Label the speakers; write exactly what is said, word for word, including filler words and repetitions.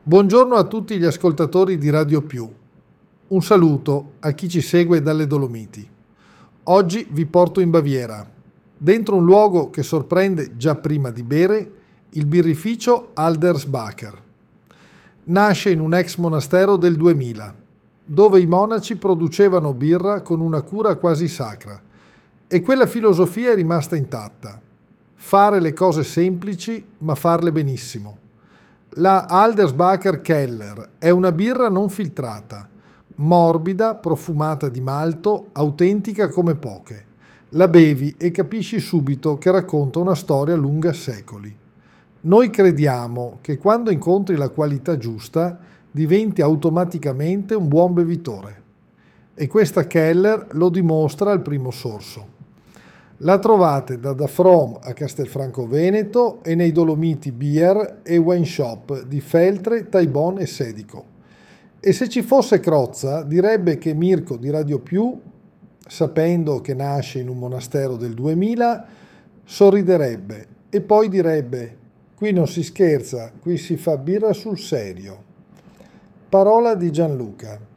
Speaker 1: Buongiorno a tutti gli ascoltatori di Radio Più. Un saluto a chi ci segue dalle Dolomiti. Oggi vi porto in Baviera, dentro un luogo che sorprende già prima di bere, il birrificio Aldersbacher. Nasce in un ex monastero del duemila, dove i monaci producevano birra con una cura quasi sacra, e quella filosofia è rimasta intatta. Fare le cose semplici, ma farle benissimo. La Aldersbacher Keller è una birra non filtrata, morbida, profumata di malto, autentica come poche. La bevi e capisci subito che racconta una storia lunga secoli. Noi crediamo che quando incontri la qualità giusta diventi automaticamente un buon bevitore. E questa Keller lo dimostra al primo sorso. La trovate da Da From a Castelfranco Veneto e nei Dolomiti Beer e Wine Shop di Feltre, Taibon e Sedico. E se ci fosse Crozza, direbbe che Mirko di Radio Più, sapendo che nasce in un monastero del duemila, sorriderebbe e poi direbbe: qui non si scherza, qui si fa birra sul serio. Parola di Gianluca.